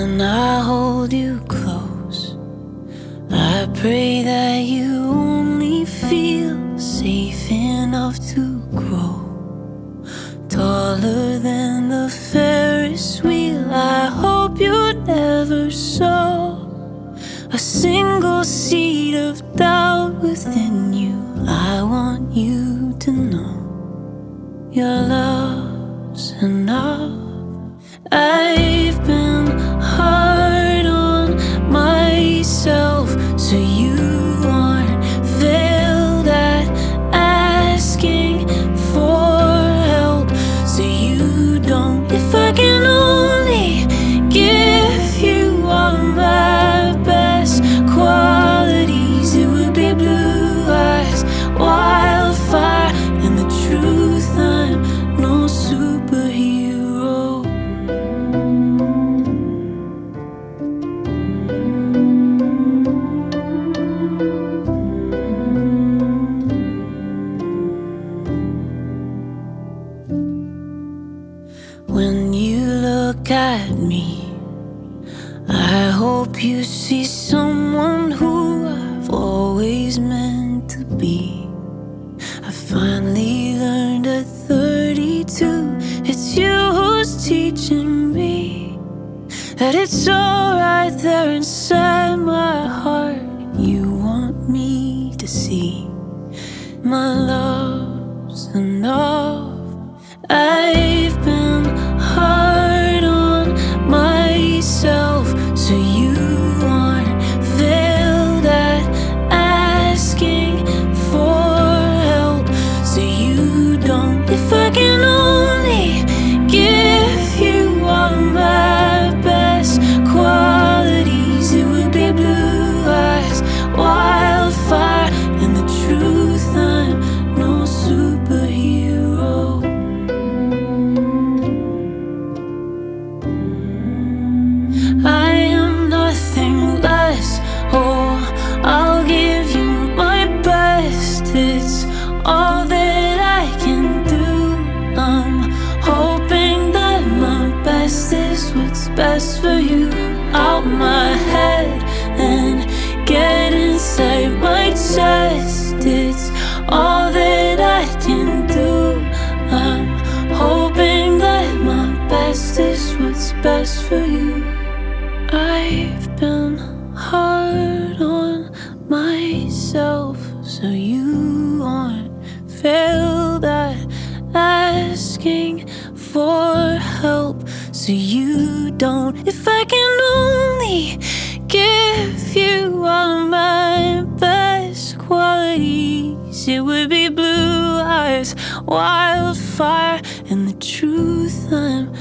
when I hold you close. I pray that you only feel safe enough to grow taller than the Ferris wheel. I hope you never saw a single seed of doubt within you. I want you to know your love's enough. I've been hard on myself, so you aren't failed at asking for help, so you don't. If I can only give you all of my best qualities, it would be blue eyes, wildfire, and the truth, I'm no superhero. When you look at me, I hope you see someone who I've always meant to be. I finally learned at 32, it's you who's teaching me that it's all right there inside my heart. You want me to see my love's enough. I've been hard on myself, so you aren't failed at asking for help, so you don't. If I can only give you all of my best qualities, it would be blue eyes, wildfire, and the truth, I'm no superhero. I am nothing less. Oh, I'll give you my best. It's all that I can do. I'm hoping that my best is what's best for you. Out my head and get inside my chest. It's all that I can do. I'm hoping that my best is what's best for you. I've been hard on myself, so you aren't failed at asking for help, so you don't. If I can only give you all of my best qualities, it would be blue eyes, wildfire, and the truth, I'm